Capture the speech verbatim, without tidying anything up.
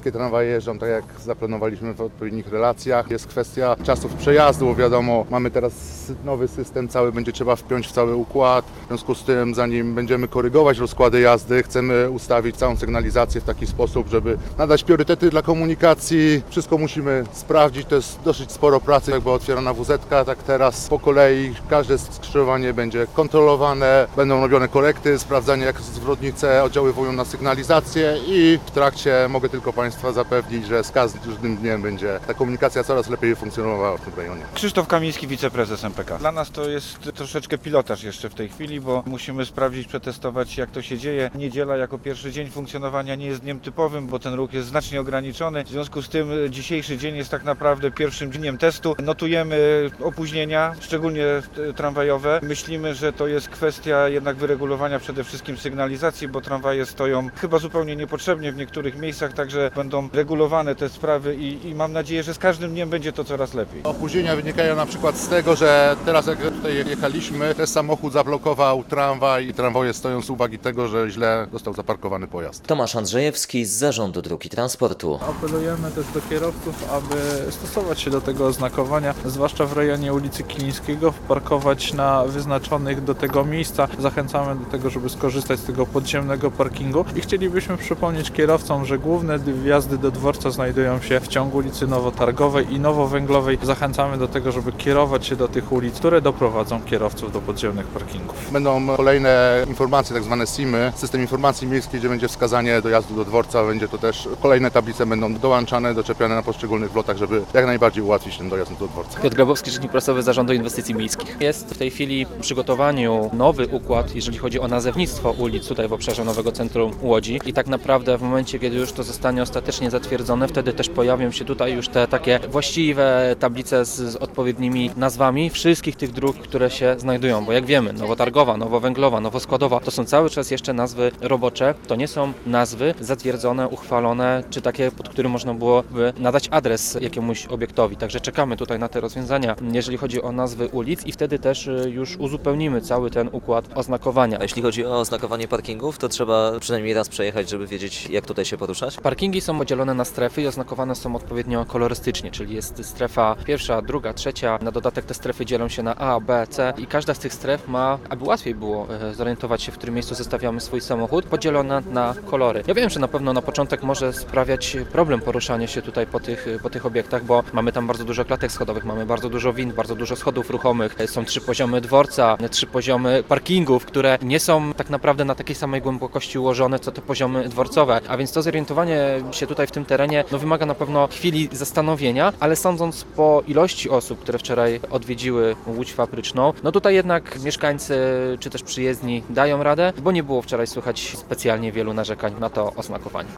wszystkie tramwaje jeżdżą tak jak zaplanowaliśmy w odpowiednich relacjach. Jest kwestia czasów przejazdu, bo wiadomo, mamy teraz nowy system, cały będzie trzeba wpiąć w cały układ. W związku z tym, zanim będziemy korygować rozkłady jazdy, chcemy ustawić całą sygnalizację w taki sposób, żeby nadać priorytety dla komunikacji. Wszystko musimy sprawdzić, to jest dosyć sporo pracy, jakby otwierana W Z ka, tak teraz po kolei każde skrzyżowanie będzie kontrolowane, będą robione korekty, sprawdzanie jak zwrotnice oddziaływują na sygnalizację i w trakcie mogę tylko Państwa zapewnić, że z każdym dniem będzie ta komunikacja coraz lepiej funkcjonowała w tym rejonie. Krzysztof Kamiński, wiceprezes M P K. Dla nas to jest troszeczkę pilotaż jeszcze w tej chwili, bo musimy sprawdzić, przetestować jak to się dzieje. Niedziela jako pierwszy dzień funkcjonowania nie jest dniem typowym, bo ten ruch jest znacznie ograniczony. W związku z tym dzisiejszy dzień jest tak naprawdę pierwszym dniem testu. Notujemy opóźnienia, szczególnie tramwajowe. Myślimy, że to jest kwestia jednak wyregulowania przede wszystkim sygnalizacji, bo tramwaje stoją chyba zupełnie niepotrzebnie w niektórych miejscach, także będą regulowane te sprawy i, i mam nadzieję, że z każdym dniem będzie to coraz lepiej. Opóźnienia wynikają na przykład z tego, że teraz jak tutaj jechaliśmy, ten samochód zablokował tramwaj i tramwaje stoją z uwagi tego, że źle został zaparkowany pojazd. Tomasz Andrzejewski z Zarządu Dróg i Transportu. Apelujemy też do kierowców, aby stosować się do tego oznakowania, zwłaszcza w rejonie ulicy Kilińskiego, wparkować na wyznaczonych do tego miejsca. Zachęcamy do tego, żeby skorzystać z tego podziemnego parkingu i chcielibyśmy przypomnieć kierowcom, że główne wjazdy do dworca znajdują się w ciągu ulicy Nowotargowej i Nowowęglowej. Zachęcamy do tego, żeby kierować się do tych ulic, które doprowadzą kierowców do podziemnych parkingów. Będą kolejne informacje, tak zwane SIM-y, system informacji miejskiej, gdzie będzie wskazanie dojazdu do dworca. Będzie to też kolejne tablice będą dołączane, doczepiane na poszczególnych wlotach, żeby jak najbardziej ułatwić ten dojazd do dworca. Piotr Grabowski, rzecznik prasowy Zarządu Inwestycji Miejskich. Jest w tej chwili w przygotowaniu nowy układ, jeżeli chodzi o nazewnictwo ulic tutaj w obszarze nowego centrum Łodzi i tak naprawdę w momencie, kiedy już to zostanie ostatecznie zatwierdzone, wtedy też pojawią się tutaj już te takie właściwe tablice z, z odpowiednimi nazwami wszystkich tych dróg, które się znajdują, bo jak wiemy, Nowotargowa, Nowowęglowa, Nowoskładowa to są cały czas jeszcze nazwy robocze, to nie są nazwy zatwierdzone, uchwalone, czy takie, pod którym można byłoby nadać adres jakiemuś obiektowi, także czekamy tutaj na te rozwiązania, jeżeli chodzi o nazwy ulic i wtedy też już uzupełnimy cały ten układ oznakowania. A jeśli chodzi o oznakowanie parkingów, to trzeba przynajmniej raz przejechać, żeby wiedzieć, jak tutaj się poruszać? Parkingi są podzielone na strefy i oznakowane są odpowiednio kolorystycznie, czyli jest strefa pierwsza, druga, trzecia. Na dodatek te strefy dzielą się na A, B, C i każda z tych stref ma, aby łatwiej było zorientować się, w którym miejscu zostawiamy swój samochód, podzielona na kolory. Ja wiem, że na pewno na początek może sprawiać problem poruszanie się tutaj po tych, po tych obiektach, bo mamy tam bardzo dużo klatek schodowych, mamy bardzo dużo wind, bardzo dużo schodów ruchomych, są trzy poziomy dworca, trzy poziomy parkingów, które nie są tak naprawdę na takiej samej głębokości ułożone, co te poziomy dworcowe, a więc to zorientowanie się tutaj w tym terenie no, wymaga na pewno chwili zastanowienia, ale sądząc po ilości osób, które wczoraj odwiedziły Łódź Fabryczną, no tutaj jednak mieszkańcy czy też przyjezdni dają radę, bo nie było wczoraj słychać specjalnie wielu narzekań na to oznakowanie.